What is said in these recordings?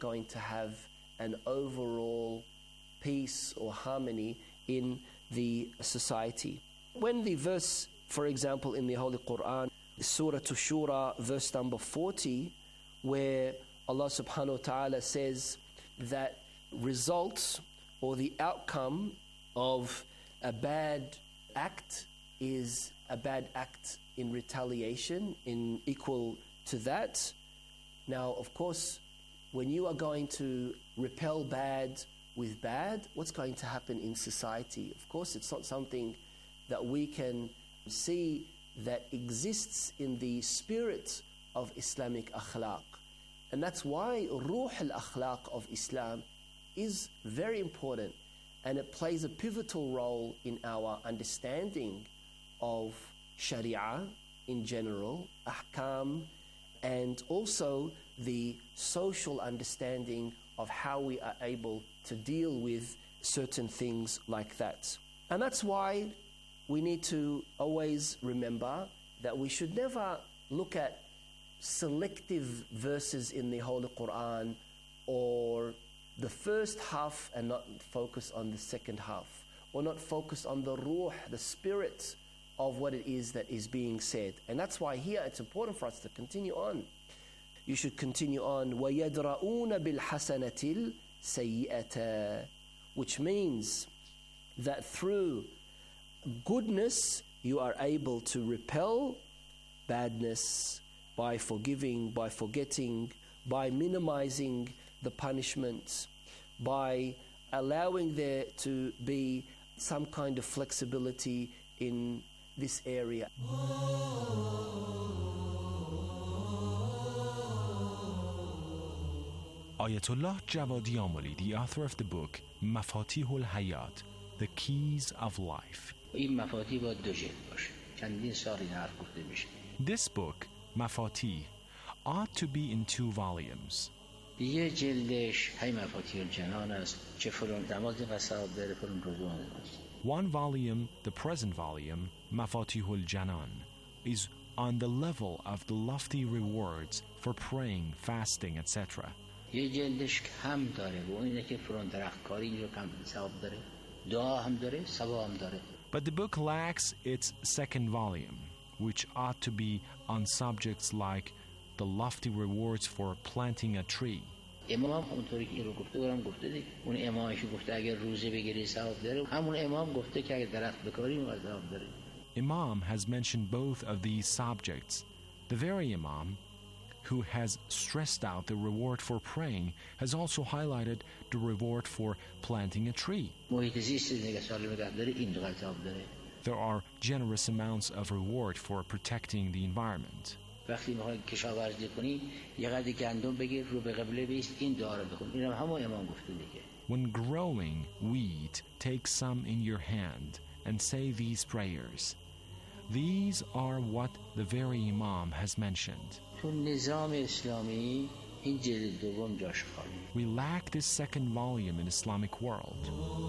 going to have an overall peace or harmony in the society. When the verse, for example, in the Holy Quran, Surah Shura, verse number 40, where Allah subhanahu wa ta'ala says that results or the outcome of a bad act is a bad act in retaliation, in equal to that. Now, of course, when you are going to repel bad with bad, what's going to happen in society? Of course, it's not something that we can see that exists in the spirit of Islamic akhlaq. And that's why ruh al-akhlaq of Islam is very important, and it plays a pivotal role in our understanding of Sharia in general, ahkam, and also the social understanding of how we are able to deal with certain things like that. And that's why we need to always remember that we should never look at selective verses in the Holy Quran or the first half and not focus on the second half, or not focus on the ruh, the spirit of what it is that is being said. And that's why here it's important for us to continue on. You should continue on, وَيَدْرَؤُونَ بِالْحَسَنَةِ السَّيِّئَةَ, which means that through goodness you are able to repel badness by forgiving, by forgetting, by minimizing the punishment, by allowing there to be some kind of flexibility in this area. Ayatollah Jawadi Amoli, the author of the book Mafatihul Hayat, The Keys of Life. This book, Mafatih, ought to be in 2 volumes. One volume, the present volume, Mafatihul Janan, is on the level of the lofty rewards for praying, fasting, etc. But the book lacks its second volume, which ought to be on subjects like the lofty rewards for planting a tree. Imam has mentioned both of these subjects. The very Imam who has stressed out the reward for praying has also highlighted the reward for planting a tree. There are generous amounts of reward for protecting the environment. When growing wheat, take some in your hand and say these prayers. These are what the very Imam has mentioned. We lack this second volume in Islamic world.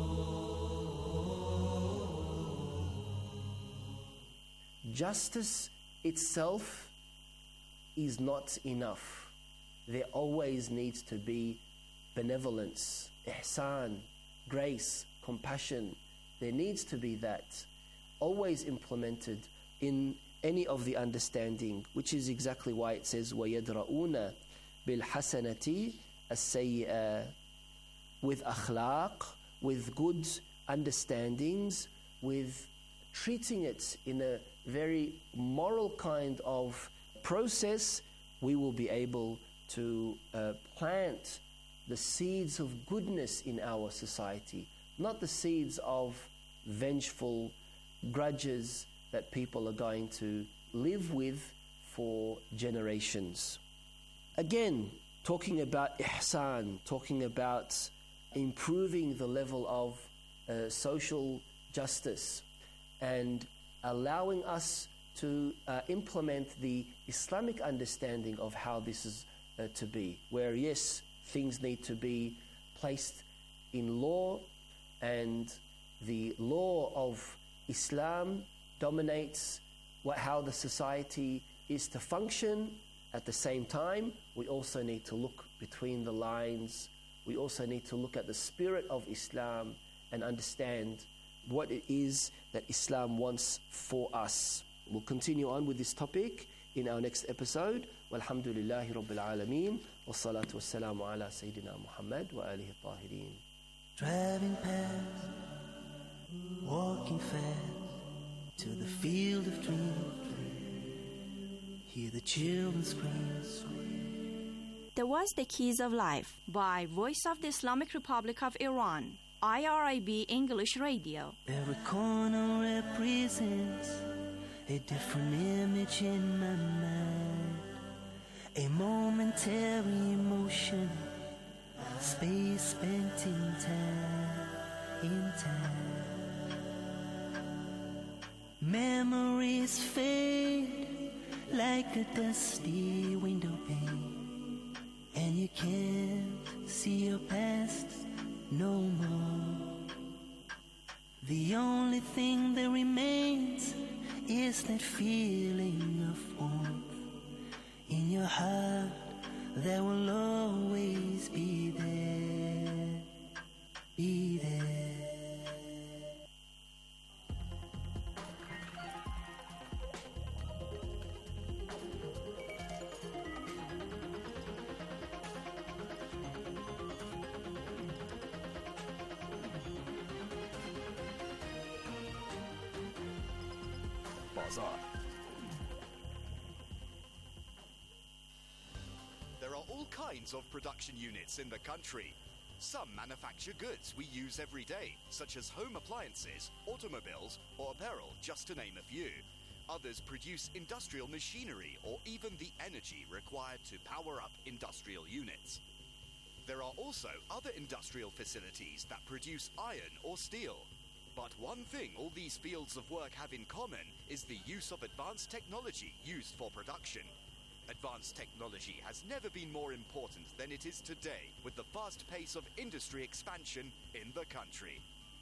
Justice itself is not enough. There always needs to be benevolence, ihsan, grace, compassion. There needs to be that always implemented in any of the understanding, which is exactly why it says وَيَدْرَؤُونَ بِالْحَسَنَةِ السَّيِّئَةِ, with akhlaq, with good understandings, with treating it in a very moral kind of process, we will be able to plant the seeds of goodness in our society, not the seeds of vengeful grudges that people are going to live with for generations. Again, talking about ihsan, talking about improving the level of social justice and allowing us to implement the Islamic understanding of how this is to be, where yes, things need to be placed in law, and the law of Islam dominates how the society is to function. At the same time, we also need to look between the lines. We also need to look at the spirit of Islam and understand what it is that Islam wants for us. We'll continue on with this topic in our next episode. Walhamdulillahi Rabbil Alameen. Wassalatu wassalamu ala Sayyidina Muhammad wa alihi tahirin. Driving past, walking fast to the field of dreams. Hear the children scream. There was The Keys of Life by Voice of the Islamic Republic of Iran, IRIB English Radio. Every corner represents a different image in my mind. A momentary emotion, space spent in time. Memories fade like a dusty window pane, and you can't see your past no more. The only thing that remains is that feeling of warmth in your heart that will always be there, be there. Bazaar. There are all kinds of production units in the country. Some manufacture goods we use every day, such as home appliances, automobiles, or apparel, just to name a few. Others produce industrial machinery or even the energy required to power up industrial units. There are also other industrial facilities that produce iron or steel. But one thing all these fields of work have in common is the use of advanced technology used for production. Advanced technology has never been more important than it is today, with the fast pace of industry expansion in the country.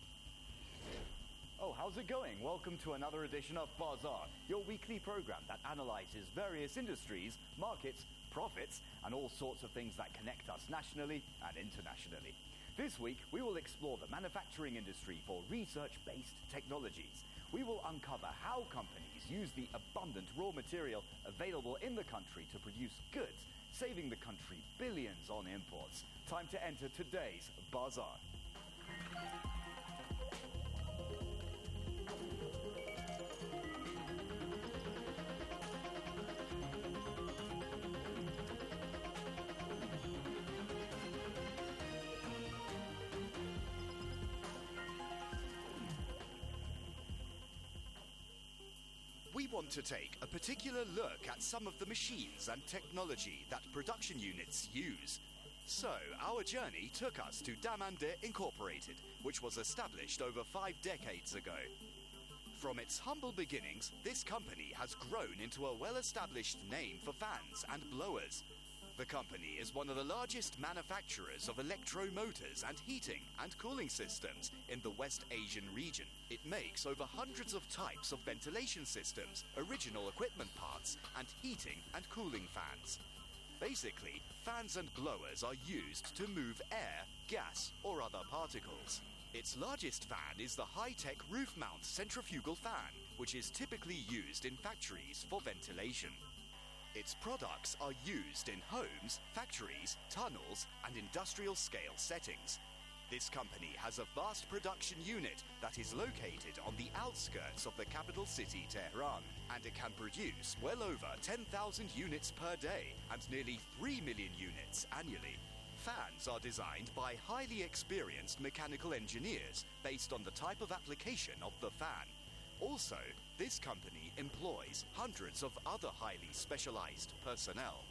Oh, how's it going? Welcome to another edition of Bazaar, your weekly program that analyzes various industries, markets, profits, and all sorts of things that connect us nationally and internationally. This week, we will explore the manufacturing industry for research-based technologies. We will uncover how companies use the abundant raw material available in the country to produce goods, saving the country billions on imports. Time to enter today's Bazaar. We want to take a particular look at some of the machines and technology that production units use. So, our journey took us to Damande Incorporated, which was established over 5 decades ago. From its humble beginnings, this company has grown into a well-established name for fans and blowers. The company is one of the largest manufacturers of electro-motors and heating and cooling systems in the West Asian region. It makes over hundreds of types of ventilation systems, original equipment parts, and heating and cooling fans. Basically, fans and blowers are used to move air, gas, or other particles. Its largest fan is the high-tech roof-mount centrifugal fan, which is typically used in factories for ventilation. Its products are used in homes, factories, tunnels, and industrial-scale settings. This company has a vast production unit that is located on the outskirts of the capital city, Tehran, and it can produce well over 10,000 units per day and nearly 3 million units annually. Fans are designed by highly experienced mechanical engineers based on the type of application of the fan. Also, this company employs hundreds of other highly specialized personnel.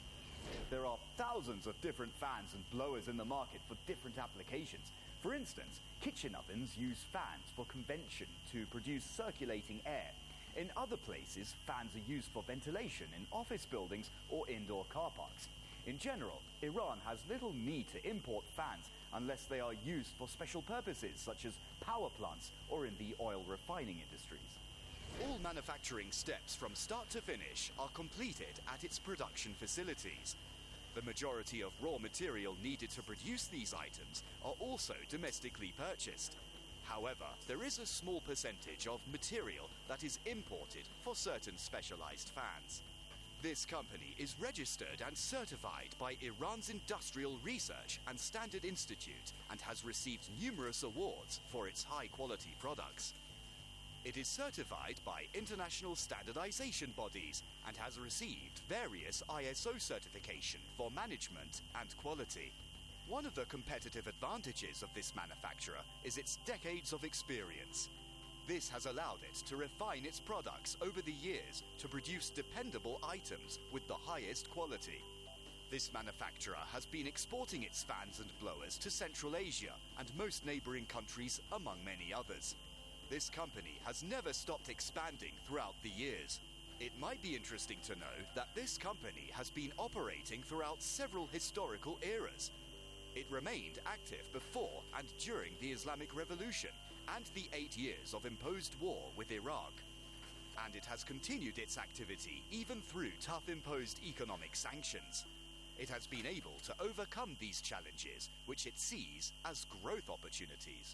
There are thousands of different fans and blowers in the market for different applications. For instance, kitchen ovens use fans for convection to produce circulating air. In other places, fans are used for ventilation in office buildings or indoor car parks. In general, Iran has little need to import fans unless they are used for special purposes such as power plants or in the oil refining industries. All manufacturing steps from start to finish are completed at its production facilities. The majority of raw material needed to produce these items are also domestically purchased. However, there is a small percentage of material that is imported for certain specialized fans. This company is registered and certified by Iran's Industrial Research and Standard Institute and has received numerous awards for its high-quality products. It is certified by international standardization bodies and has received various ISO certification for management and quality. One of the competitive advantages of this manufacturer is its decades of experience. This has allowed it to refine its products over the years to produce dependable items with the highest quality. This manufacturer has been exporting its fans and blowers to Central Asia and most neighboring countries, among many others. This company has never stopped expanding throughout the years. It might be interesting to know that this company has been operating throughout several historical eras. It remained active before and during the Islamic Revolution and the 8 years of imposed war with Iraq. And it has continued its activity even through tough imposed economic sanctions. It has been able to overcome these challenges, which it sees as growth opportunities.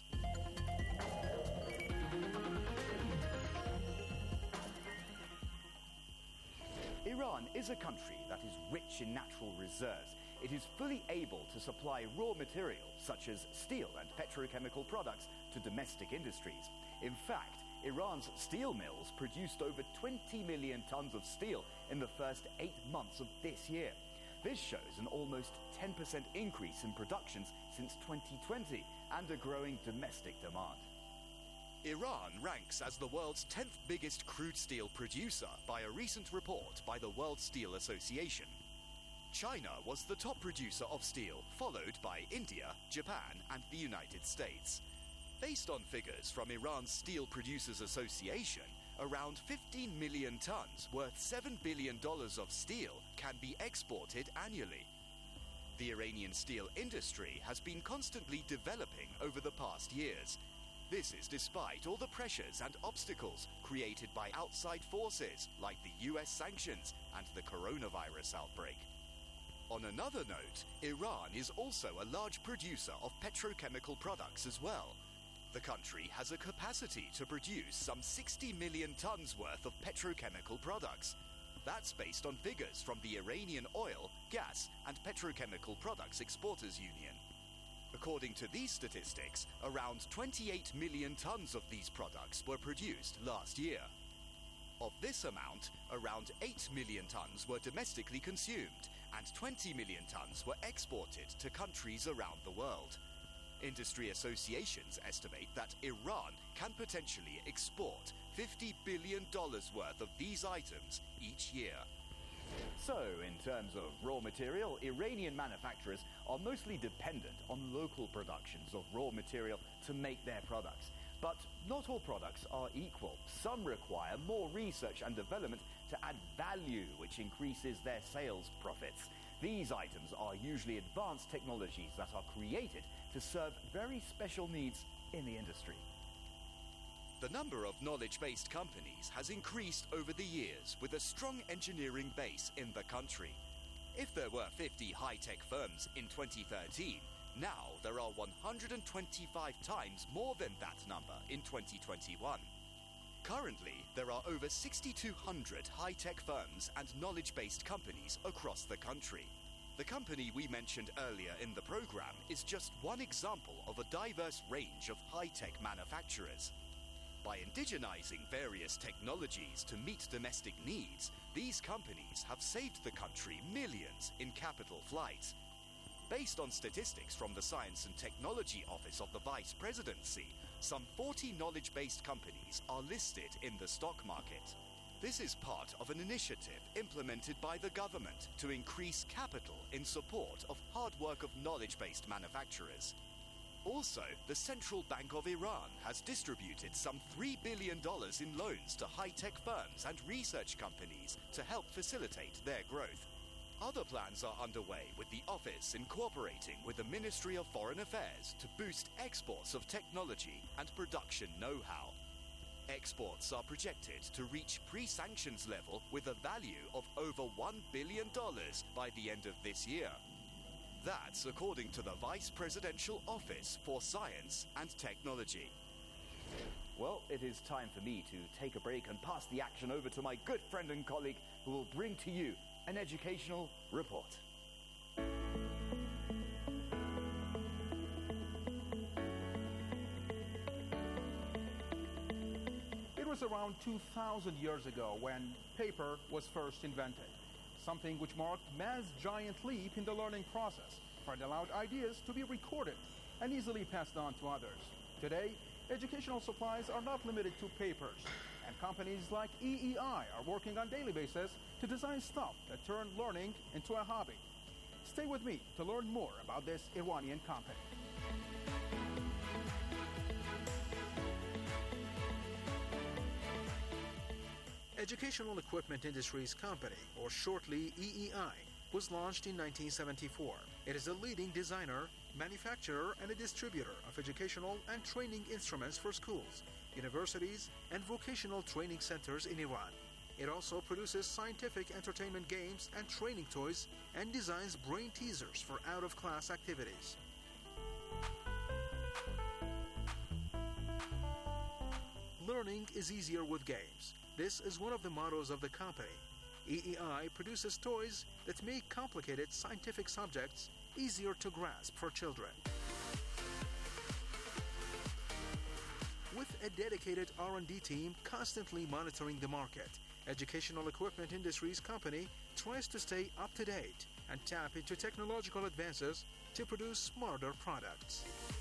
Iran is a country that is rich in natural reserves. It is fully able to supply raw material such as steel and petrochemical products to domestic industries. In fact, Iran's steel mills produced over 20 million tons of steel in the first 8 months of this year. This shows an almost 10% increase in productions since 2020 and a growing domestic demand. Iran ranks as the world's 10th biggest crude steel producer by a recent report by the World Steel Association. China was the top producer of steel, followed by India, Japan, and the United States. Based on figures from Iran's Steel Producers Association, around 15 million tons worth $7 billion of steel can be exported annually. The Iranian steel industry has been constantly developing over the past years. This is despite all the pressures and obstacles created by outside forces like the US sanctions and the coronavirus outbreak. On another note, Iran is also a large producer of petrochemical products as well. The country has a capacity to produce some 60 million tons worth of petrochemical products. That's based on figures from the Iranian Oil, Gas, and Petrochemical Products Exporters Union. According to these statistics, around 28 million tons of these products were produced last year. Of this amount, around 8 million tons were domestically consumed, and 20 million tons were exported to countries around the world. Industry associations estimate that Iran can potentially export $50 billion worth of these items each year. So, in terms of raw material, Iranian manufacturers are mostly dependent on local productions of raw material to make their products. But not all products are equal. Some require more research and development to add value, which increases their sales profits. These items are usually advanced technologies that are created to serve very special needs in the industry. The number of knowledge-based companies has increased over the years with a strong engineering base in the country. If there were 50 high-tech firms in 2013, now there are 125 times more than that number in 2021. Currently, there are over 6,200 high-tech firms and knowledge-based companies across the country. The company we mentioned earlier in the program is just one example of a diverse range of high-tech manufacturers. By indigenizing various technologies to meet domestic needs, these companies have saved the country millions in capital flight. Based on statistics from the Science and Technology Office of the Vice Presidency, some 40 knowledge-based companies are listed in the stock market. This is part of an initiative implemented by the government to increase capital in support of hard work of knowledge-based manufacturers. Also, the Central Bank of Iran has distributed some $3 billion in loans to high-tech firms and research companies to help facilitate their growth. Other plans are underway, with the office incorporating with the Ministry of Foreign Affairs to boost exports of technology and production know-how. Exports are projected to reach pre-sanctions level with a value of over $1 billion by the end of this year. That's according to the Vice Presidential Office for Science and Technology. Well, it is time for me to take a break and pass the action over to my good friend and colleague who will bring to you an educational report. It was around 2,000 years ago when paper was first invented, something which marked man's giant leap in the learning process, for it allowed ideas to be recorded and easily passed on to others. Today, educational supplies are not limited to papers, and companies like EEI are working on a daily basis to design stuff that turn learning into a hobby. Stay with me to learn more about this Iranian company. Educational Equipment Industries Company, or shortly EEI, was launched in 1974. It is a leading designer, manufacturer, and a distributor of educational and training instruments for schools, universities, and vocational training centers in Iran. It also produces scientific entertainment games and training toys and designs brain teasers for out-of-class activities. Learning is easier with games. This is one of the mottos of the company. EEI produces toys that make complicated scientific subjects easier to grasp for children. With a dedicated R&D team constantly monitoring the market, Educational Equipment Industries Company tries to stay up to date and tap into technological advances to produce smarter products.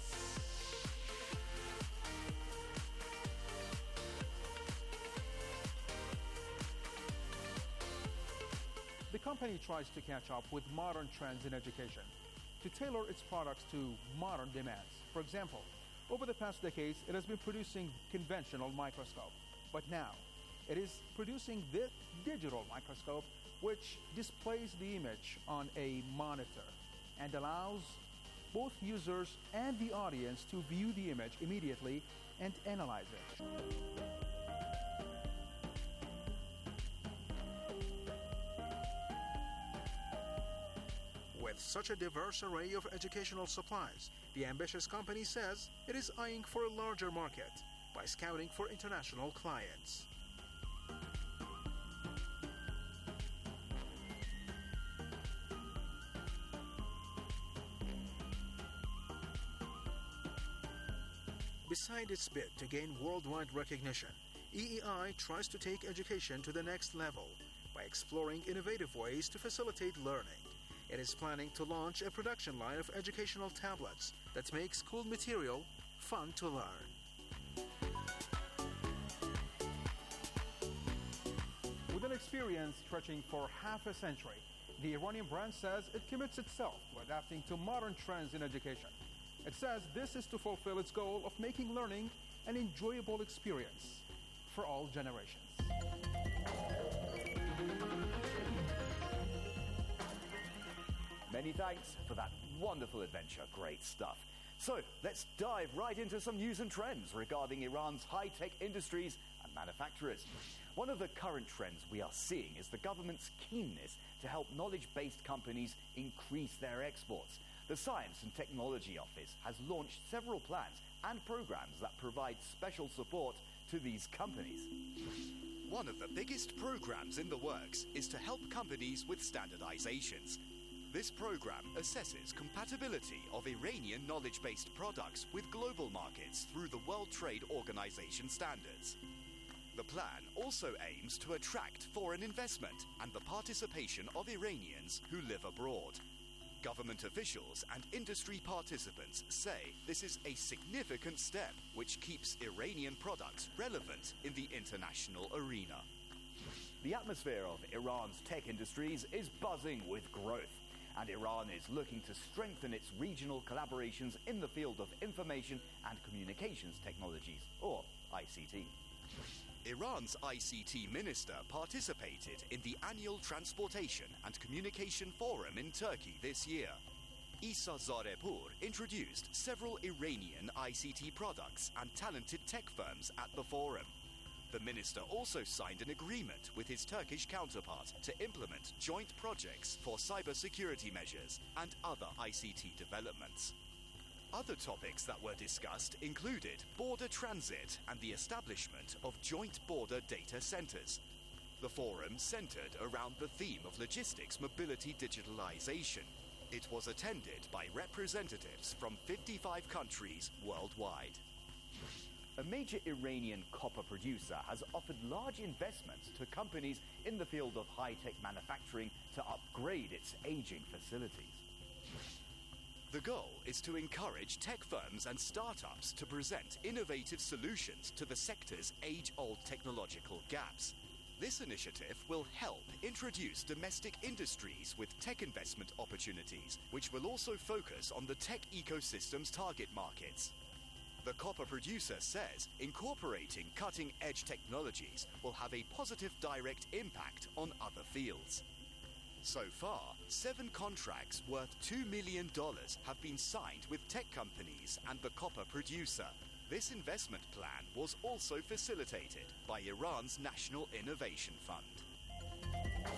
The company tries to catch up with modern trends in education to tailor its products to modern demands. For example, over the past decades, it has been producing conventional microscope, but now it is producing the digital microscope, which displays the image on a monitor and allows both users and the audience to view the image immediately and analyze it. With such a diverse array of educational supplies, the ambitious company says it is eyeing for a larger market by scouting for international clients. Beside its bid to gain worldwide recognition, EEI tries to take education to the next level by exploring innovative ways to facilitate learning. It is planning to launch a production line of educational tablets that make school material fun to learn. With an experience stretching for half a century, the Iranian brand says it commits itself to adapting to modern trends in education. It says this is to fulfill its goal of making learning an enjoyable experience for all generations. Many thanks for that wonderful adventure. Great stuff. So let's dive right into some news and trends regarding Iran's high-tech industries and manufacturers. One of the current trends we are seeing is the government's keenness to help knowledge-based companies increase their exports. The Science and Technology Office has launched several plans and programs that provide special support to these companies. One of the biggest programs in the works is to help companies with standardizations. This program assesses compatibility of Iranian knowledge-based products with global markets through the World Trade Organization standards. The plan also aims to attract foreign investment and the participation of Iranians who live abroad. Government officials and industry participants say this is a significant step which keeps Iranian products relevant in the international arena. The atmosphere of Iran's tech industries is buzzing with growth, and Iran is looking to strengthen its regional collaborations in the field of information and communications technologies, or ICT. Iran's ICT minister participated in the annual Transportation and Communication Forum in Turkey this year. Isa Zarepur introduced several Iranian ICT products and talented tech firms at the forum. The minister also signed an agreement with his Turkish counterpart to implement joint projects for cybersecurity measures and other ICT developments. Other topics that were discussed included border transit and the establishment of joint border data centers. The forum centered around the theme of logistics mobility digitalization. It was attended by representatives from 55 countries worldwide. A major Iranian copper producer has offered large investments to companies in the field of high-tech manufacturing to upgrade its aging facilities. The goal is to encourage tech firms and startups to present innovative solutions to the sector's age-old technological gaps. This initiative will help introduce domestic industries with tech investment opportunities, which will also focus on the tech ecosystem's target markets. The copper producer says incorporating cutting-edge technologies will have a positive direct impact on other fields. So far, 7 contracts worth $2 million have been signed with tech companies and the copper producer. This investment plan was also facilitated by Iran's National Innovation Fund.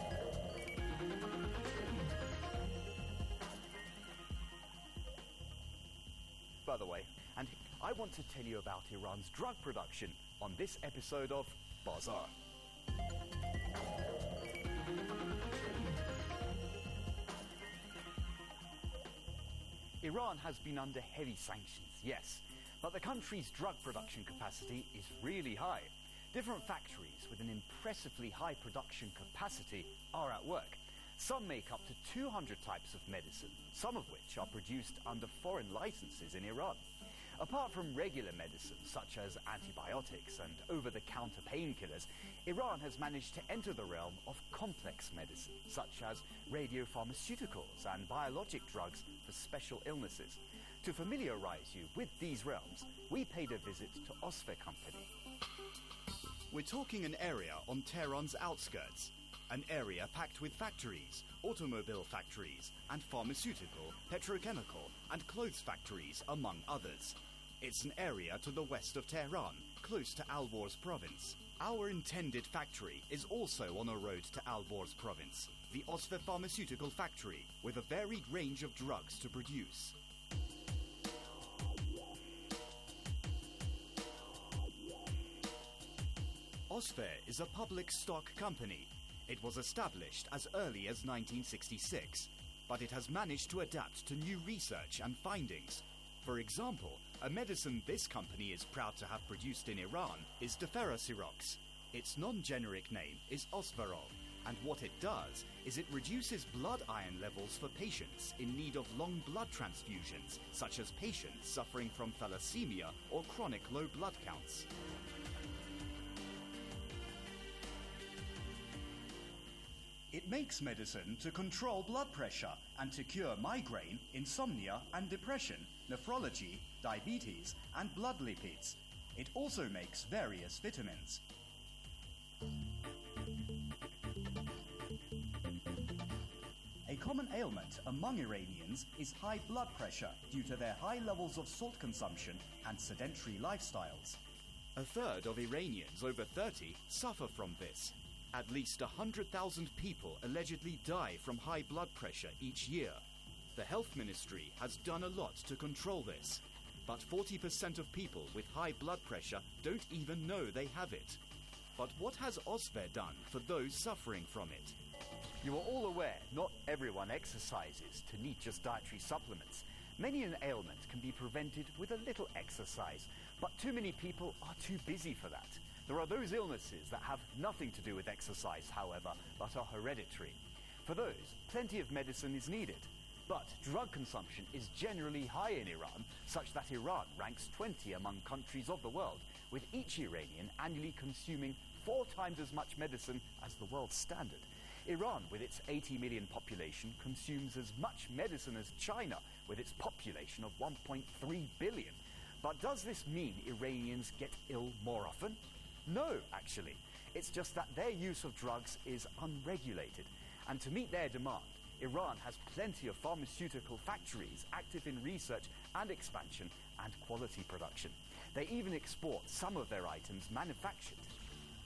By the way, and I want to tell you about Iran's drug production on this episode of Bazaar. Iran has been under heavy sanctions, yes, but the country's drug production capacity is really high. Different factories with an impressively high production capacity are at work. Some make up to 200 types of medicine, some of which are produced under foreign licenses in Iran. Apart from regular medicines such as antibiotics and over-the-counter painkillers, Iran has managed to enter the realm of complex medicine such as radiopharmaceuticals and biologic drugs for special illnesses. To familiarize you with these realms, we paid a visit to OSFE Company. We're talking an area on Tehran's outskirts, an area packed with factories, automobile factories, and pharmaceutical, petrochemical, and clothes factories, among others. It's an area to the west of Tehran, close to Alborz province. Our intended factory is also on a road to Alborz province, the OSFE pharmaceutical factory, with a varied range of drugs to produce. OSFE is a public stock company. It was established as early as 1966, but it has managed to adapt to new research and findings. For example, a medicine this company is proud to have produced in Iran is Deferasirox. Its non-generic name is Osferol, and what it does is it reduces blood iron levels for patients in need of long blood transfusions, such as patients suffering from thalassemia or chronic low blood counts. It makes medicine to control blood pressure and to cure migraine, insomnia and depression, nephrology, diabetes and blood lipids. It also makes various vitamins. A common ailment among Iranians is high blood pressure due to their high levels of salt consumption and sedentary lifestyles. A third of Iranians over 30 suffer from this. At least 100,000 people allegedly die from high blood pressure each year. The Health Ministry has done a lot to control this, but 40% of people with high blood pressure don't even know they have it. But what has OSFE done for those suffering from it? You are all aware not everyone exercises to need just dietary supplements. Many an ailment can be prevented with a little exercise, but too many people are too busy for that. There are those illnesses that have nothing to do with exercise, however, but are hereditary. For those, plenty of medicine is needed. But drug consumption is generally high in Iran, such that Iran ranks 20 among countries of the world, with each Iranian annually consuming 4 times as much medicine as the world standard. Iran, with its 80 million population, consumes as much medicine as China, with its population of 1.3 billion. But does this mean Iranians get ill more often? No, actually. It's just that their use of drugs is unregulated. And to meet their demand, Iran has plenty of pharmaceutical factories active in research and expansion and quality production. They even export some of their items manufactured.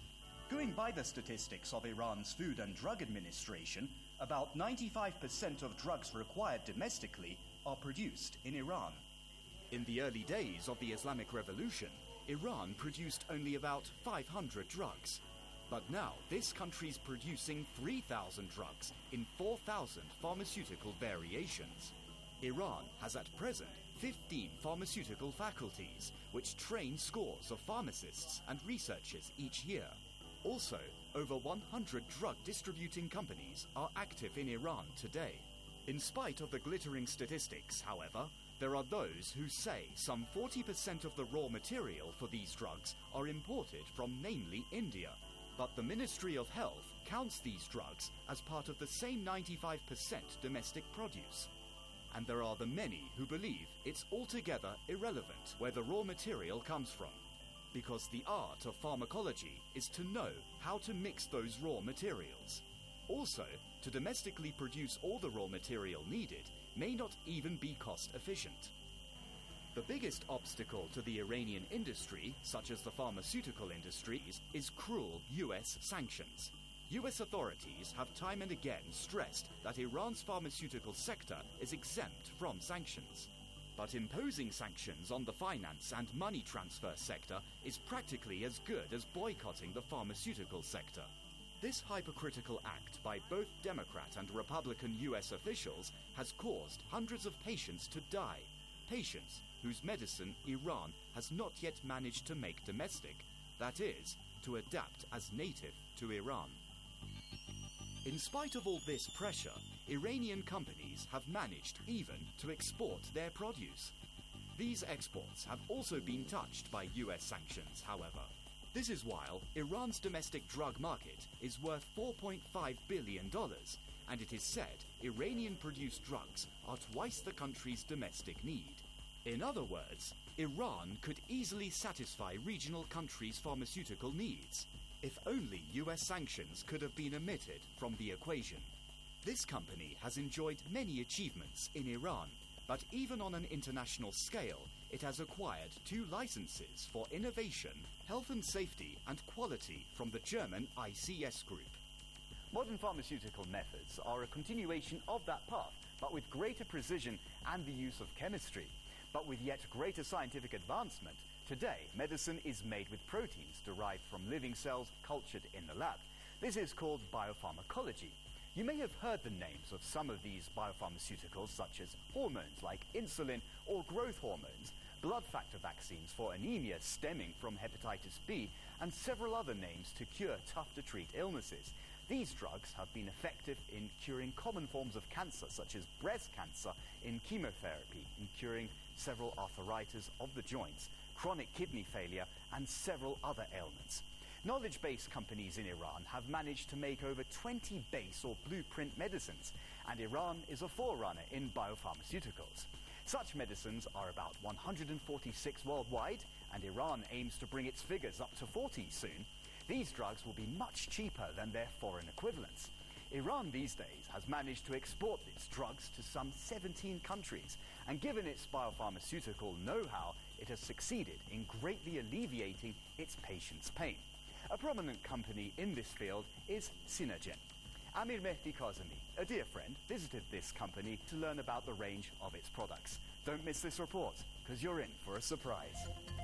Going by the statistics of Iran's Food and Drug Administration, about 95% of drugs required domestically are produced in Iran. In the early days of the Islamic Revolution, Iran produced only about 500 drugs. But now, this country's producing 3,000 drugs in 4,000 pharmaceutical variations. Iran has at present 15 pharmaceutical faculties, which train scores of pharmacists and researchers each year. Also, over 100 drug distributing companies are active in Iran today. In spite of the glittering statistics, however, there are those who say some 40% of the raw material for these drugs are imported from mainly India. But the Ministry of Health counts these drugs as part of the same 95% domestic produce. And there are the many who believe it's altogether irrelevant where the raw material comes from, because the art of pharmacology is to know how to mix those raw materials. Also, to domestically produce all the raw material needed may not even be cost efficient. The biggest obstacle to the Iranian industry, such as the pharmaceutical industries, is cruel US sanctions. US authorities have time and again stressed that Iran's pharmaceutical sector is exempt from sanctions. But imposing sanctions on the finance and money transfer sector is practically as good as boycotting the pharmaceutical sector. This hypocritical act by both Democrat and Republican US officials has caused hundreds of patients to die, patients whose medicine Iran has not yet managed to make domestic, that is, to adapt as native to Iran. In spite of all this pressure, Iranian companies have managed even to export their produce. These exports have also been touched by US sanctions, however. This is while Iran's domestic drug market is worth $4.5 billion, and it is said Iranian-produced drugs are twice the country's domestic need. In other words, Iran could easily satisfy regional countries' pharmaceutical needs, if only US sanctions could have been omitted from the equation. This company has enjoyed many achievements in Iran, but even on an international scale, it has acquired 2 licenses for innovation, health and safety, and quality from the German ICS Group. Modern pharmaceutical methods are a continuation of that path, but with greater precision and the use of chemistry. But with yet greater scientific advancement, today medicine is made with proteins derived from living cells cultured in the lab. This is called biopharmacology. You may have heard the names of some of these biopharmaceuticals, such as hormones like insulin or growth hormones, blood factor vaccines for anemia stemming from hepatitis B, and several other names to cure tough-to-treat illnesses. These drugs have been effective in curing common forms of cancer, such as breast cancer, in chemotherapy, in curing several arthritis of the joints, chronic kidney failure, and several other ailments. Knowledge-based companies in Iran have managed to make over 20 base or blueprint medicines, and Iran is a forerunner in biopharmaceuticals. Such medicines are about 146 worldwide, and Iran aims to bring its figures up to 40 soon. These drugs will be much cheaper than their foreign equivalents. Iran these days has managed to export its drugs to some 17 countries, and given its biopharmaceutical know-how, it has succeeded in greatly alleviating its patients' pain. A prominent company in this field is Synergen. Amir Mehdi Kazemi, a dear friend, visited this company to learn about the range of its products. Don't miss this report, because you're in for a surprise.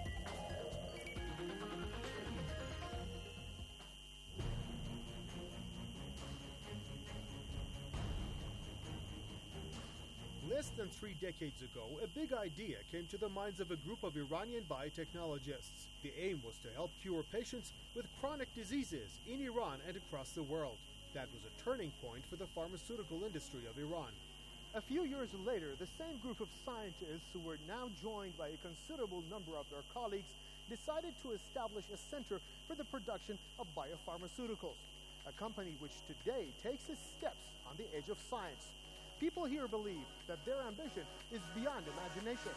Less than 3 decades ago, a big idea came to the minds of a group of Iranian biotechnologists. The aim was to help cure patients with chronic diseases in Iran and across the world. That was a turning point for the pharmaceutical industry of Iran. A few years later, the same group of scientists, who were now joined by a considerable number of their colleagues, decided to establish a center for the production of biopharmaceuticals, a company which today takes its steps on the edge of science. People here believe that their ambition is beyond imagination.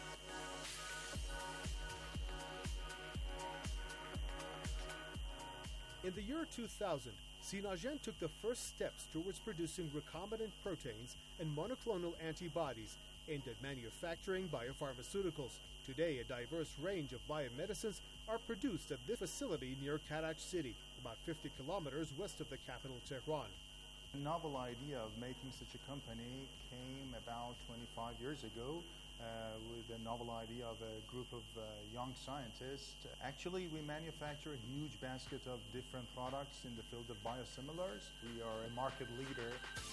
In the year 2000, Synergen took the first steps towards producing recombinant proteins and monoclonal antibodies aimed at manufacturing biopharmaceuticals. Today, a diverse range of biomedicines are produced at this facility near Karaj City. about 50 kilometers west of the capital Tehran. The novel idea of making such a company came about 25 years ago with the novel idea of a group of young scientists. Actually, we manufacture a huge basket of different products in the field of biosimilars. We are a market leader.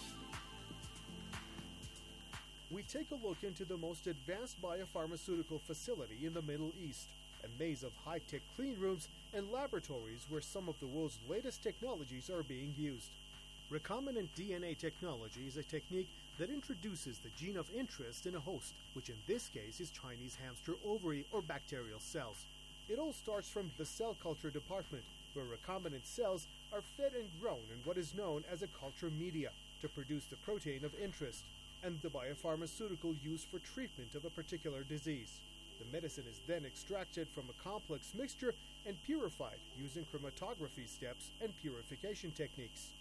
We take a look into the most advanced biopharmaceutical facility in the Middle East, a maze of high-tech clean rooms and laboratories where some of the world's latest technologies are being used. Recombinant DNA technology is a technique that introduces the gene of interest in a host, which in this case is Chinese hamster ovary or bacterial cells. It all starts from the cell culture department, where recombinant cells are fed and grown in what is known as a culture media to produce the protein of interest and the biopharmaceutical used for treatment of a particular disease. The medicine is then extracted from a complex mixture and purified using chromatography steps and purification techniques.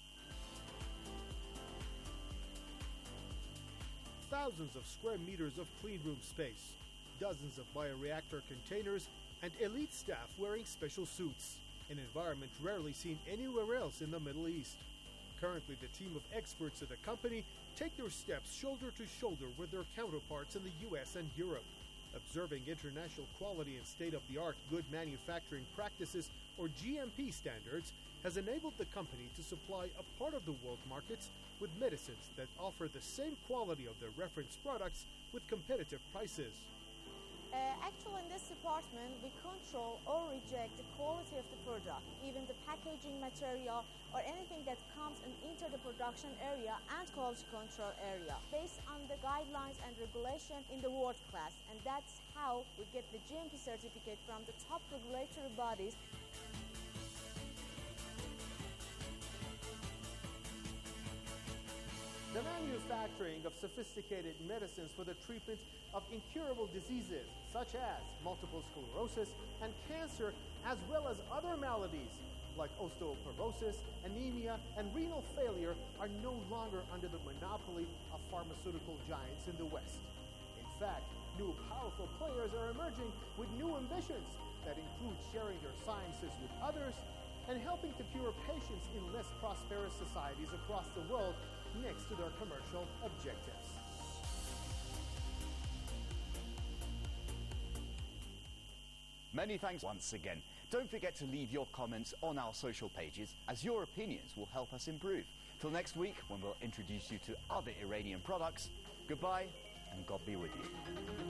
Thousands of square meters of clean room space, dozens of bioreactor containers, and elite staff wearing special suits, an environment rarely seen anywhere else in the Middle East. Currently, the team of experts at the company take their steps shoulder to shoulder with their counterparts in the US and Europe. Observing international quality and state-of-the-art good manufacturing practices, or GMP standards, has enabled the company to supply a part of the world markets with medicines that offer the same quality of their reference products with competitive prices. Actually, in this department, we control or reject the quality of the product, even the packaging material or anything that comes and enter the production area and quality control area, based on the guidelines and regulation in the world class. And that's how we get the GMP certificate from the top regulatory bodies. The manufacturing of sophisticated medicines for the treatment of incurable diseases such as multiple sclerosis and cancer, as well as other maladies like osteoporosis, anemia, and renal failure, are no longer under the monopoly of pharmaceutical giants in the West. In fact, new powerful players are emerging with new ambitions that include sharing their sciences with others and helping to cure patients in less prosperous societies across the world next to their commercial objectives. Many thanks once again. Don't forget to leave your comments on our social pages, as your opinions will help us improve. Till next week, when we'll introduce you to other Iranian products, goodbye and God be with you.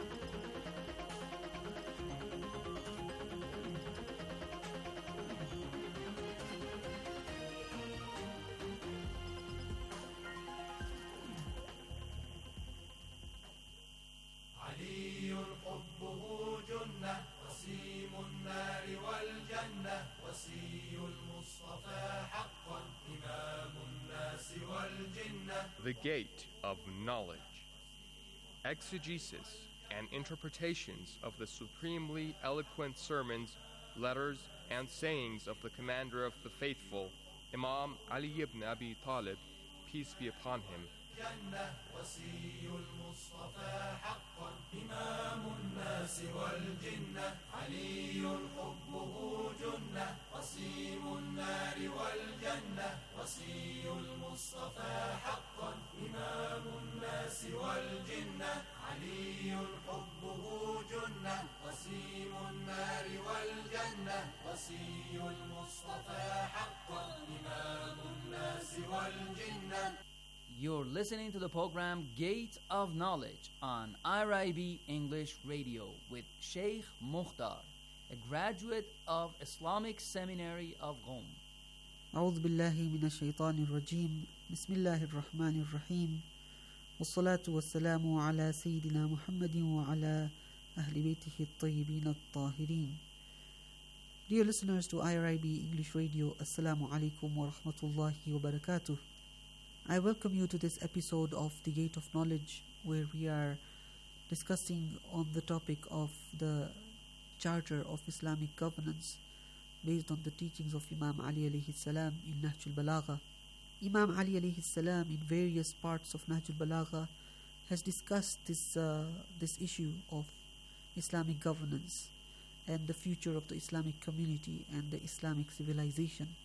The Gate of Knowledge. Exegesis and interpretations of the supremely eloquent sermons, letters, and sayings of the Commander of the Faithful, Imam Ali ibn Abi Talib, peace be upon him. You're listening to the program Gate of Knowledge on IRIB English Radio with Sheikh Mukhtar, a graduate of Islamic Seminary of Qom. أعوذ بالله من الشيطان الرجيم بسم الله الرحمن الرحيم والصلاة والسلام على سيدنا محمد وعلى أهل بيته الطيبين الطاهرين. Dear listeners to IRIB English Radio, Assalamu alaikum wa rahmatullahi wa barakatuh. I welcome you to this episode of The Gate of Knowledge, where we are discussing on the topic of the Charter of Islamic Governance based on the teachings of Imam Ali alayhi salam in Nahj al-Balagha. Imam Ali alayhi salam in various parts of Nahj al-Balagha has discussed this issue of Islamic governance and the future of the Islamic community and the Islamic civilization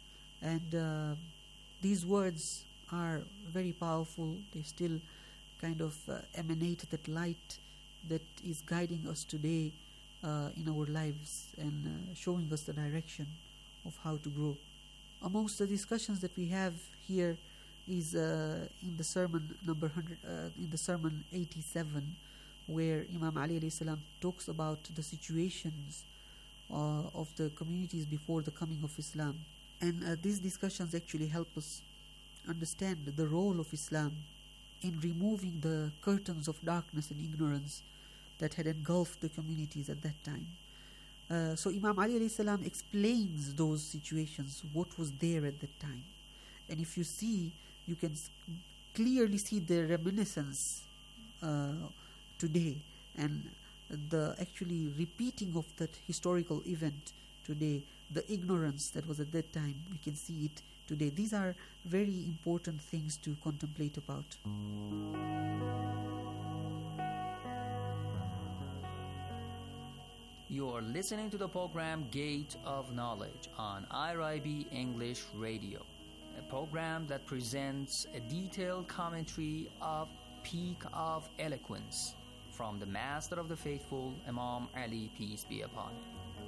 And these words are very powerful. They still kind of emanate that light that is guiding us today in our lives and showing us the direction of how to grow. Amongst the discussions that we have here is in the sermon number 100, in the sermon 87, where Imam Ali alayhi salam talks about the situations of the communities before the coming of Islam. And these discussions actually help us understand the role of Islam in removing the curtains of darkness and ignorance that had engulfed the communities at that time. So Imam Ali alayhi salam explains those situations, what was there at that time. And if you see, you can clearly see the reminiscence today, and the actually repeating of that historical event today, the ignorance that was at that time, we can see it today. These are very important things to contemplate about. You are listening to the program Gate of Knowledge on IRIB English Radio, a program that presents a detailed commentary of Peak of Eloquence from the Master of the Faithful, Imam Ali, peace be upon him.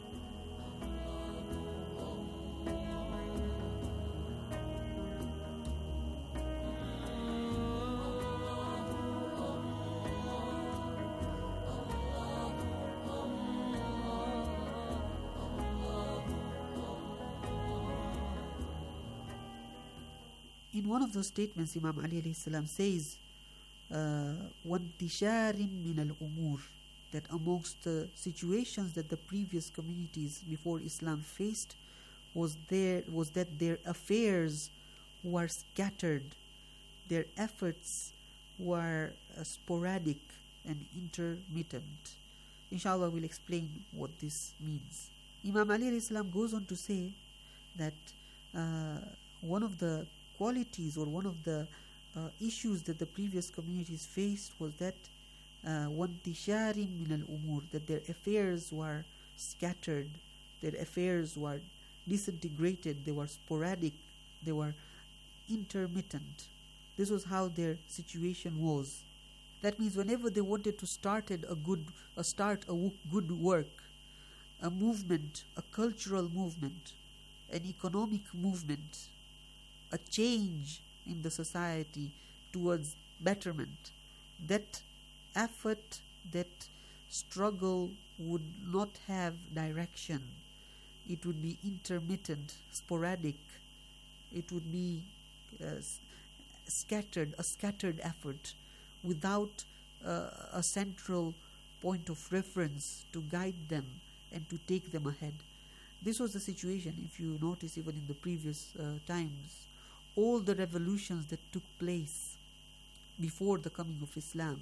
In one of those statements, Imam Ali alayhi salam says, وَانْتِشَارٍ مِنَ الْأُمُورِ, that amongst the situations that the previous communities before Islam faced was that their affairs were scattered, their efforts were sporadic and intermittent. Inshallah, we'll explain what this means. Imam Ali alayhi salam goes on to say that one of the qualities or one of the issues that the previous communities faced was that وَانْتِشَارٍ مِنَ الْأُمُورِ, that their affairs were scattered, their affairs were disintegrated, they were sporadic, they were intermittent. This was how their situation was. That means whenever they wanted to start a good work, a movement, a cultural movement, an economic movement, a change in the society towards betterment, that effort, that struggle would not have direction. It would be intermittent, sporadic. It would be a scattered effort without a central point of reference to guide them and to take them ahead. This was the situation, if you notice, even in the previous times. All the revolutions that took place before the coming of Islam,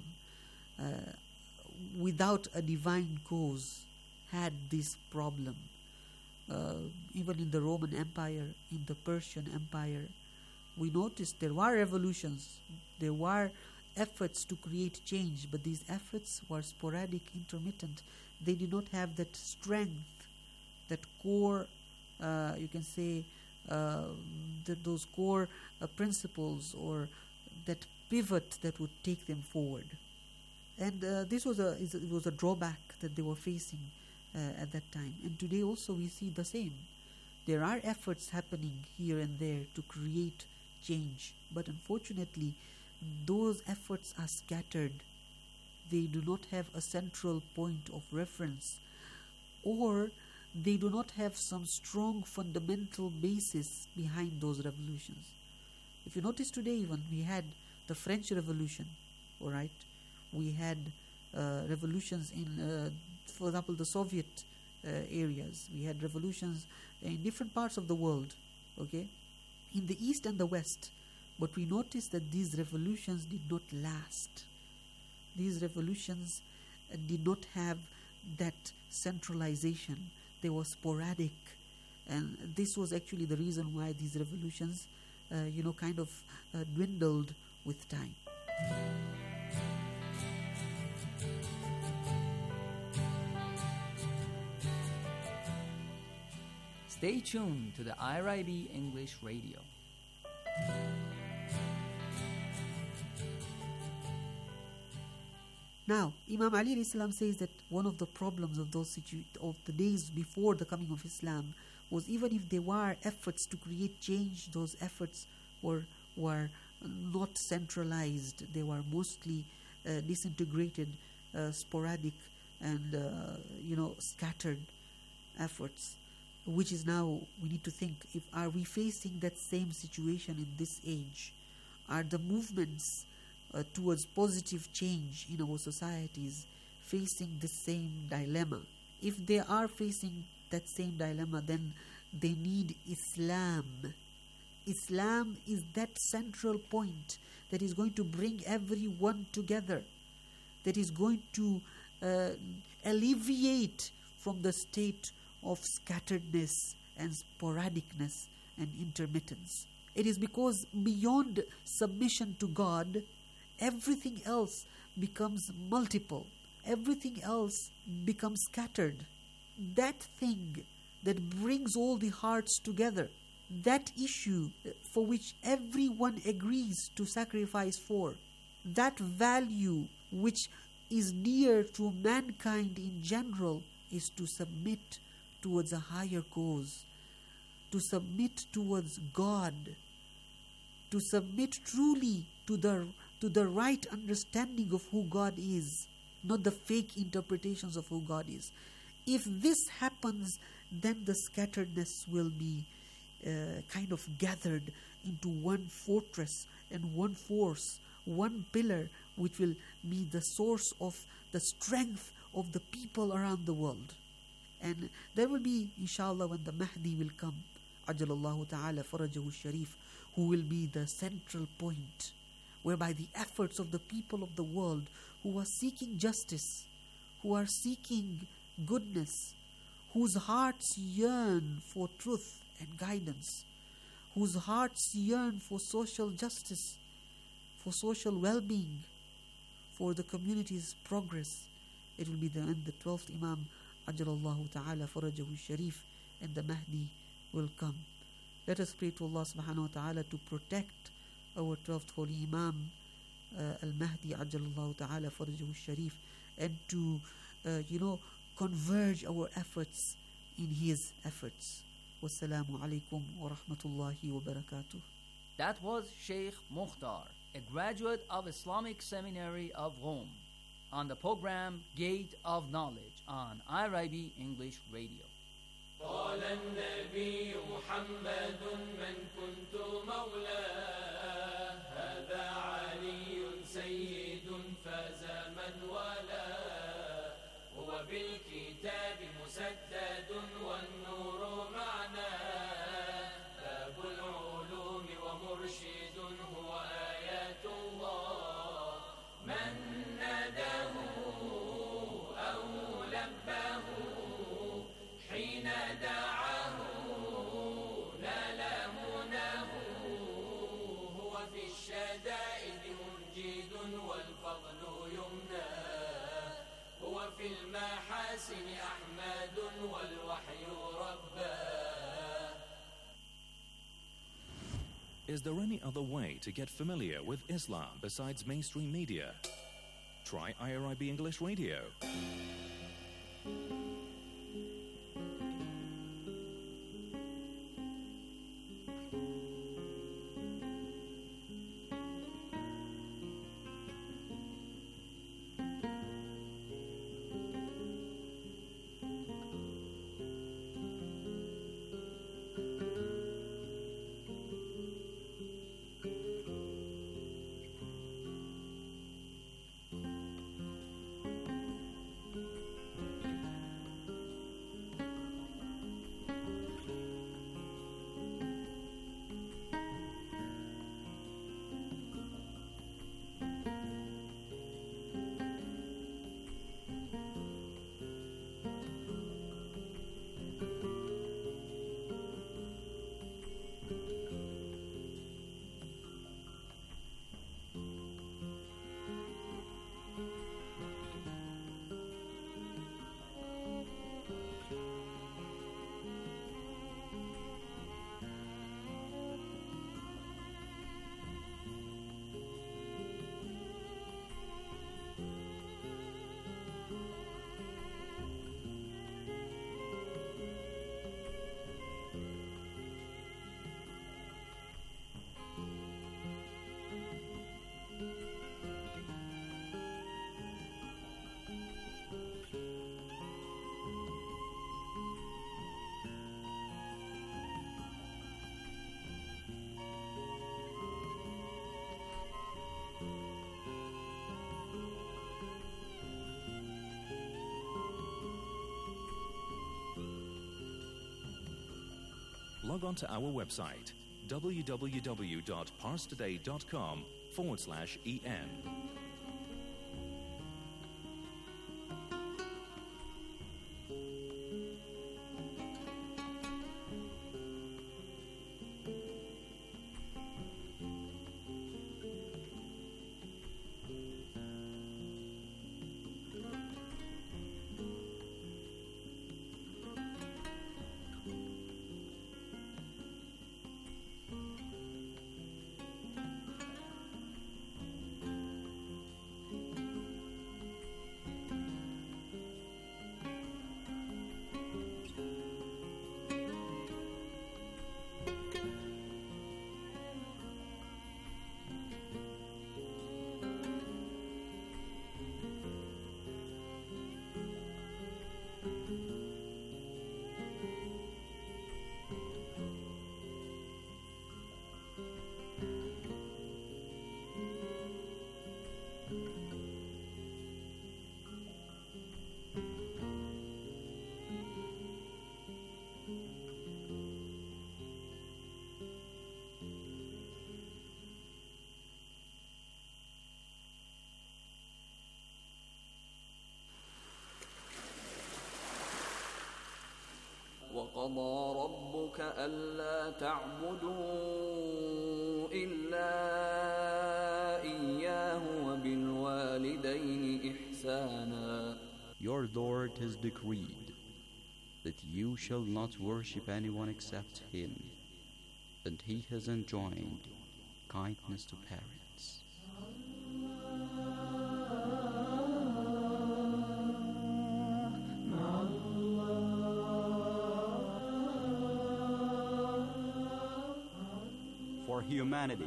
without a divine cause, had this problem. Even in the Roman Empire, in the Persian Empire, we noticed there were revolutions, there were efforts to create change, but these efforts were sporadic, intermittent. They did not have that strength, that core, you can say, those core principles or that pivot that would take them forward. And this was a drawback that they were facing at that time. And today also we see the same. There are efforts happening here and there to create change, but unfortunately those efforts are scattered. They do not have a central point of reference, or they do not have some strong fundamental basis behind those revolutions. If you notice today, even we had the French Revolution, all right? We had revolutions in, for example, the Soviet areas. We had revolutions in different parts of the world, okay? In the East and the West. But we noticed that these revolutions did not last. These revolutions did not have that centralization. They were sporadic, and this was actually the reason why these revolutions, kind of dwindled with time. Stay tuned to the IRIB English Radio. Now, Imam Ali alayhi salam says that one of the problems of of the days before the coming of Islam was, even if there were efforts to create change, those efforts were not centralized. They were mostly disintegrated, sporadic, and scattered efforts. Which is now, we need to think, are we facing that same situation in this age? Are the movements towards positive change in our societies facing the same dilemma? If they are facing that same dilemma, then they need Islam. Islam is that central point that is going to bring everyone together, that is going to alleviate from the state of scatteredness and sporadicness and intermittence. It is because beyond submission to God, everything else becomes multiple. Everything else becomes scattered. That thing that brings all the hearts together, that issue for which everyone agrees to sacrifice for, that value which is dear to mankind in general, is to submit towards a higher cause, to submit towards God, to submit truly to the right understanding of who God is, not the fake interpretations of who God is. If this happens, then the scatteredness will be kind of gathered into one fortress and one force, one pillar, which will be the source of the strength of the people around the world. And there will be, inshallah, when the Mahdi will come, Ajalallahu Ta'ala Farajahu Sharif, who will be the central point, whereby the efforts of the people of the world who are seeking justice, who are seeking goodness, whose hearts yearn for truth and guidance, whose hearts yearn for social justice, for social well-being, for the community's progress. It will be the 12th Imam, Ajalallahu Ta'ala Farajahu Sharif, and the Mahdi will come. Let us pray to Allah subhanahu wa ta'ala to protect our 12th Holy Imam, Al-Mahdi Ajalallahu Ta'ala Farajahu Sharif, and to converge our efforts in his efforts. Wassalamu alaikum wa rahmatullahi wa barakatuh. That was Sheikh Mukhtar, a graduate of Islamic Seminary of Rome, on the program Gate of Knowledge on IRIB English Radio. قال النبي محمد من كنت مولاه هذا علي سيد فاز من والاه هو بالكتاب مسدد والنور معناه باب العلوم ومرشد هو آيات الله من ناداه أو لباه حين دعاه نال مناه هو في الشدائد منجد والفضل يمناه هو في المحاسن أحمد والوحي رباه. Is there any other way to get familiar with Islam besides mainstream media? Try IRIB English Radio. log on to our website www.parstoday.com/en. وقضى ربك ألا تعبدوا إلا إياه وبالوالدين إحسانا. Your Lord has decreed that you shall not worship anyone except Him, and He has enjoined kindness to parents. For humanity.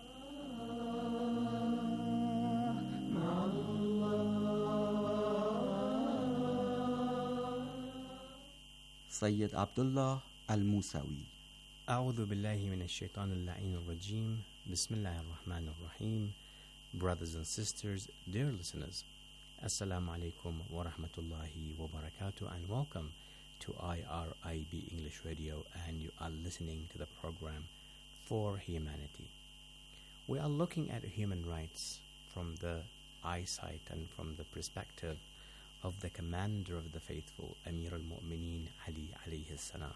Sayyid Abdullah Al-Musawi. أعوذ بالله من الشيطان اللعين الرجيم. بسم الله الرحمن الرحيم. Brothers and sisters, dear listeners, Assalamu alaikum wa rahmatullahi wa barakatuh, and welcome to IRIB English Radio, and you are listening to the program For Humanity. We are looking at human rights from the eyesight and from the perspective of the commander of the faithful, Amir al-Mu'mineen Ali alayhi salam.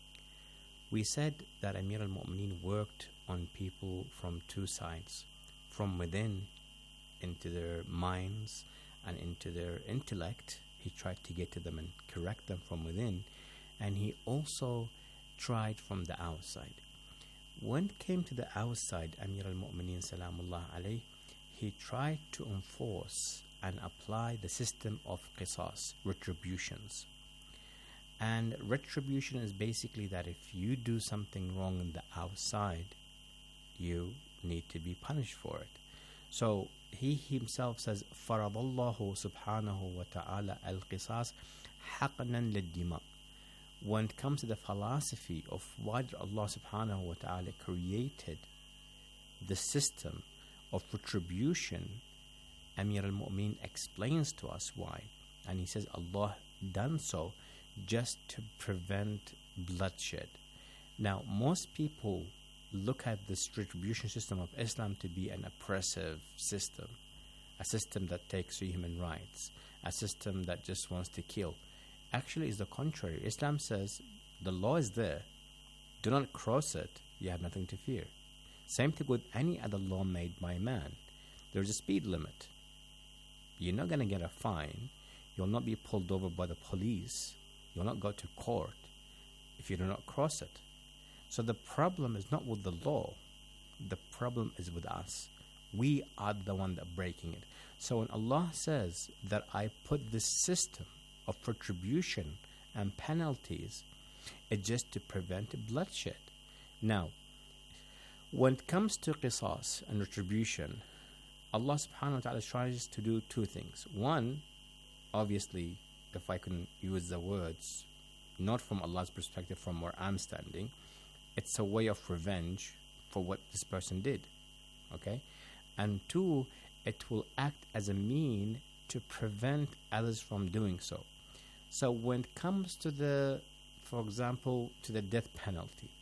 We said that Amir al-Mu'mineen worked on people from two sides, from within into their minds and into their intellect. He tried to get to them and correct them from within, and he also tried from the outside. When it came to the outside, Amir al-Mu'mineen Salamullah alayh, he tried to enforce and apply the system of qisas, retributions. And retribution is basically that if you do something wrong on the outside, you need to be punished for it. So he himself says, فَرَضَ اللَّهُ سُبْحَانَهُ وَتَعَالَى الْقِصَاص حَقْنًا لِلدِّمَاءِ. When it comes to the philosophy of why did Allah subhanahu wa ta'ala created the system of retribution, Amir al-Mu'min explains to us why. And he says Allah done so just to prevent bloodshed. Now, most people look at this retribution system of Islam to be an oppressive system, a system that takes human rights, a system that just wants to kill. Actually, it's the contrary. Islam says the law is there. Do not cross it. You have nothing to fear. Same thing with any other law made by man. There's a speed limit. You're not going to get a fine. You'll not be pulled over by the police. You'll not go to court if you do not cross it. So the problem is not with the law. The problem is with us. We are the one that breaking it. So when Allah says that I put this system of retribution and penalties, it's just to prevent bloodshed. Now, when it comes to qisas and retribution, Allah subhanahu wa ta'ala tries to do two things. One, obviously, if I can use the words, not from Allah's perspective, from where I'm standing, it's a way of revenge for what this person did. Okay? And two, it will act as a mean to prevent others from doing so. So when it comes to the, for example, to the death penalty,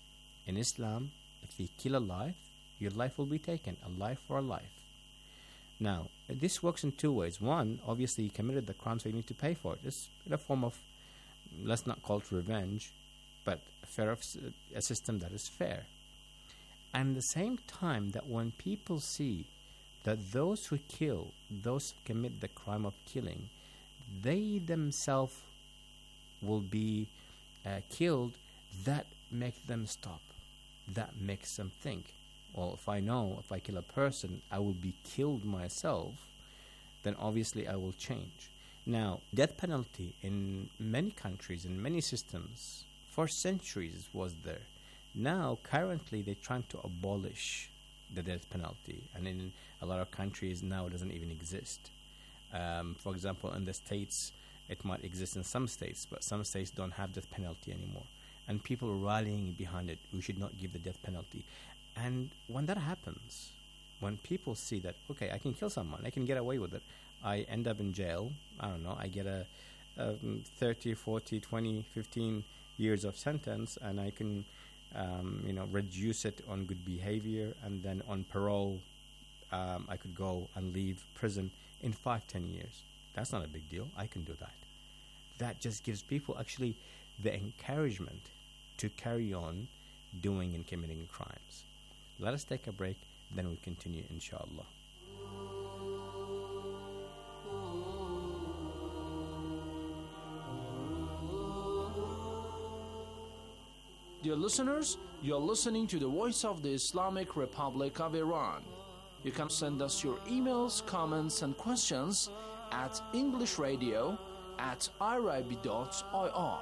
In Islam, if you kill a life, your life will be taken, a life for a life. Now, this works in two ways. One, obviously you committed the crime, so you need to pay for it. It's in a form of, let's not call it revenge, but a system that is fair. And at the same time, that when people see that those who kill, those who commit the crime of killing, they themselves will be killed, that makes them stop. That makes them think, well, if I know if I kill a person, I will be killed myself, then obviously I will change. Now, death penalty in many countries, in many systems, for centuries was there. Now, currently, they're trying to abolish the death penalty. And in a lot of countries now, it doesn't even exist. For example, in the States, it might exist in some states, but some states don't have death penalty anymore. And people are rallying behind it. We should not give the death penalty. And when that happens, when people see that, okay, I can kill someone, I can get away with it, I end up in jail, I don't know, I get a 30, 40, 20, 15 years of sentence, and I can reduce it on good behavior, and then on parole, I could go and leave prison in 5-10 years. That's not a big deal. I can do that. That just gives people actually the encouragement to carry on doing and committing crimes. Let us take a break, then we'll continue, inshallah. Dear listeners, you're listening to the Voice of the Islamic Republic of Iran. You can send us your emails, comments, and questions at englishradio@irib.ir.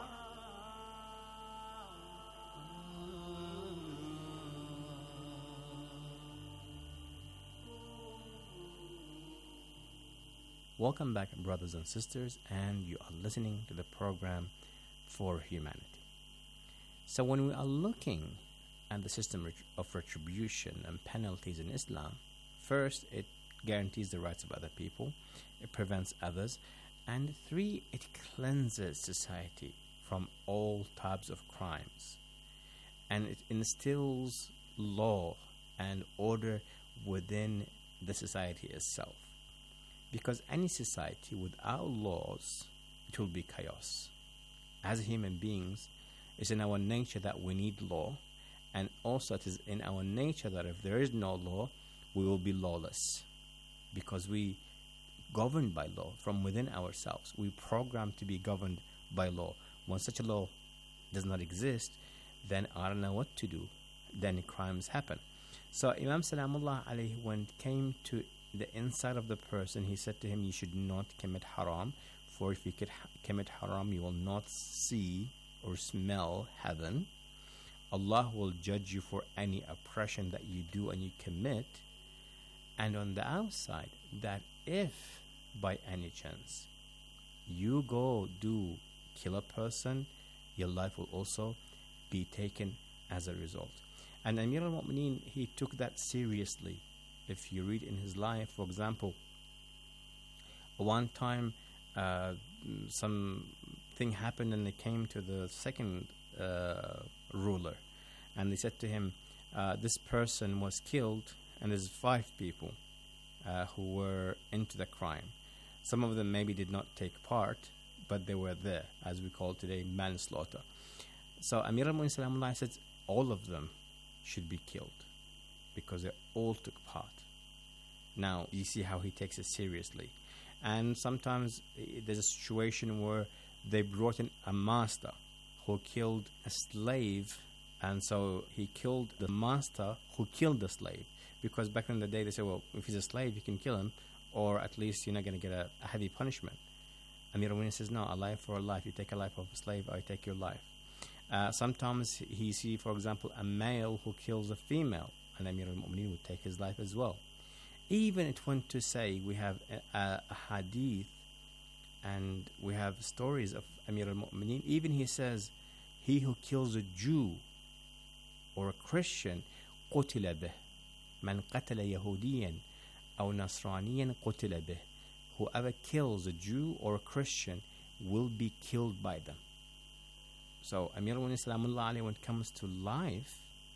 Welcome back, brothers and sisters, and you are listening to the program For Humanity. So when we are looking at the system of retribution and penalties in Islam, first, it guarantees the rights of other people, it prevents others, and 3, it cleanses society from all types of crimes, and it instills law and order within the society itself. Because any society without laws, it will be chaos. As human beings, it's in our nature that we need law, and also it is in our nature that if there is no law, we will be lawless. Because we govern by law from within ourselves. We program to be governed by law. When such a law does not exist, then I don't know what to do. Then crimes happen. So Imam Salamullah alayhi, when it came to the inside of the person, he said to him, you should not commit haram, for if you commit haram, you will not see or smell heaven. Allah will judge you for any oppression that you do and you commit. And on the outside, that if by any chance you go kill a person, your life will also be taken as a result. And Amir al-Mu'mineen, he took that seriously. If you read in his life, for example, one time something happened and they came to the second ruler, and they said to him, this person was killed, and there's 5 people who were into the crime. Some of them maybe did not take part, but they were there, as we call today manslaughter. So Amir al-Mu'mineen said all of them should be killed because they all took part. Now you see how he takes it seriously. And sometimes there's a situation where they brought in a master who killed a slave, and so he killed the master who killed the slave, because back in the day they said, well, if he's a slave you can kill him, or at least you're not going to get a heavy punishment. Amir al-Mu'mineen says, no, a life for a life. You take a life of a slave, I take your life. Sometimes he see, for example, a male who kills a female, and Amir al-Mu'mineen would take his life as well. Even it went to say, we have a hadith and we have stories of Amir al-Mu'mineen. Even he says, he who kills a Jew or a Christian, قُتِلَ بِهِ مَنْ قَتَلَ يَهُودِيًا أَوْ نَصْرَانِيًا قُتِلَ بِهِ. Whoever kills a Jew or a Christian will be killed by them. So Amir al-Mu'mineen, when it comes to life,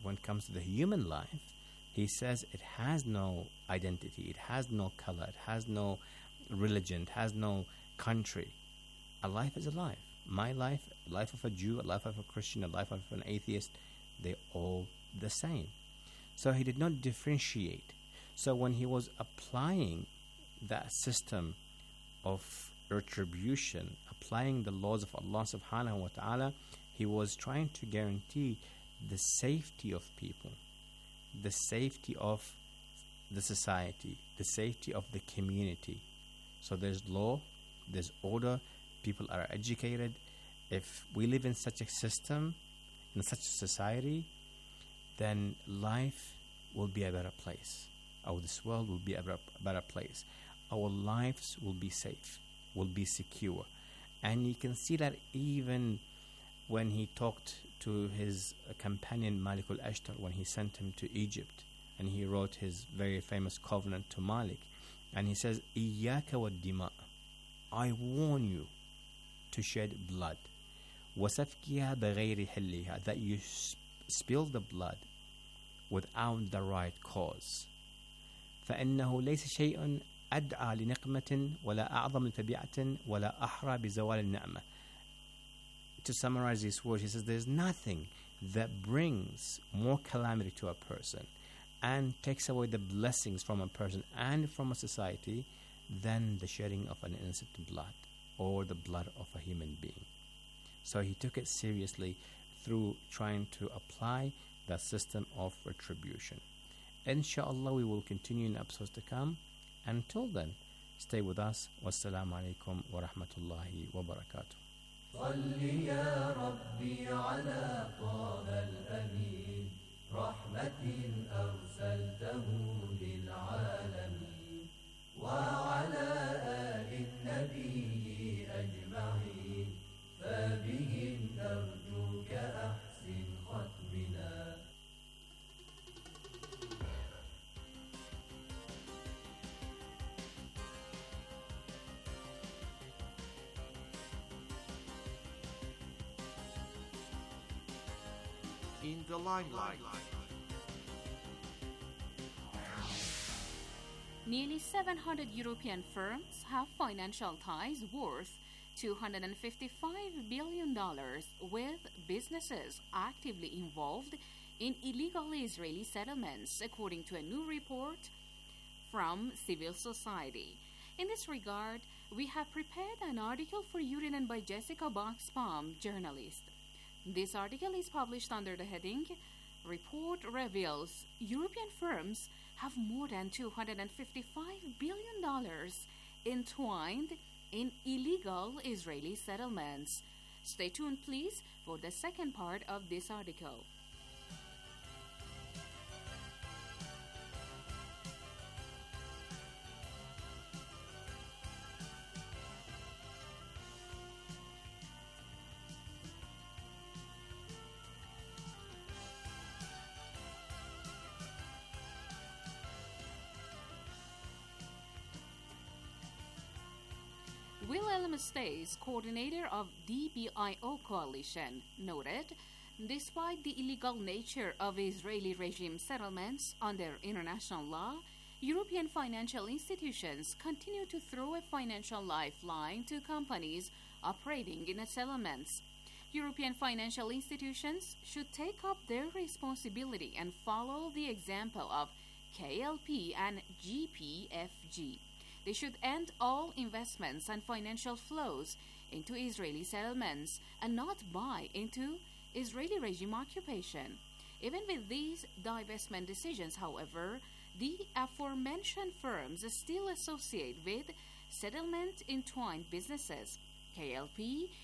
when it comes to the human life, he says it has no identity, it has no color, it has no religion, it has no country. A life is a life. My life, life of a Jew, a life of a Christian, a life of an atheist, they're all the same. So he did not differentiate. So when he was applying that system of retribution, applying the laws of Allah subhanahu wa ta'ala, he was trying to guarantee the safety of people, the safety of the society, the safety of the community. So there's law, there's order, people are educated. If we live in such a system, in such a society, then life will be a better place. Or this world will be a better place. Our lives will be safe, will be secure. And you can see that even when he talked to his companion Malik al-Ashtar, when he sent him to Egypt, and he wrote his very famous covenant to Malik, and he says, إِيَّاكَ وَالدِّمَاء, I warn you to shed blood. وَسَفْكِهَا بَغَيْرِ حِلِّهَا, that you spill the blood without the right cause. فإنه ليس شيء أدعى لنقمة ولا أعظم لتبعة ولا أحرى بزوال النعمة. To summarize these words, he says there's nothing that brings more calamity to a person and takes away the blessings from a person and from a society than the shedding of an innocent blood or the blood of a human being. So he took it seriously through trying to apply that system of retribution. Inshallah, we will continue in episodes to come. Until then, stay with us. Wassalamu alaikum wa rahmatullahi wa barakatuh. صل يا ربي على طه الأمين رحمة أرسلته للعالمين وعلى آل النبي أجمعين فبهم نرجوك أحسن ختمنا. In the limelight. Nearly 700 European firms have financial ties worth $255 billion with businesses actively involved in illegal Israeli settlements, according to a new report from civil society. In this regard, we have prepared an article for you written by Jessica Boxbaum, journalist. This article is published under the heading Report Reveals European Firms Have More Than $255 billion Entwined in Illegal Israeli Settlements. Stay tuned, please, for the second part of this article. Will Elmestays, coordinator of DBIO Coalition, noted, despite the illegal nature of Israeli regime settlements under international law, European financial institutions continue to throw a financial lifeline to companies operating in the settlements. European financial institutions should take up their responsibility and follow the example of KLP and GPFG. They should end all investments and financial flows into Israeli settlements and not buy into Israeli regime occupation. Even with these divestment decisions, however, the aforementioned firms still associate with settlement-entwined businesses. KLP